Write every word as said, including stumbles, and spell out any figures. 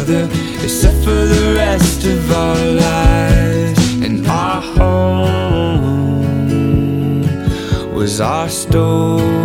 together, except for the rest of our lives. And our home was our story.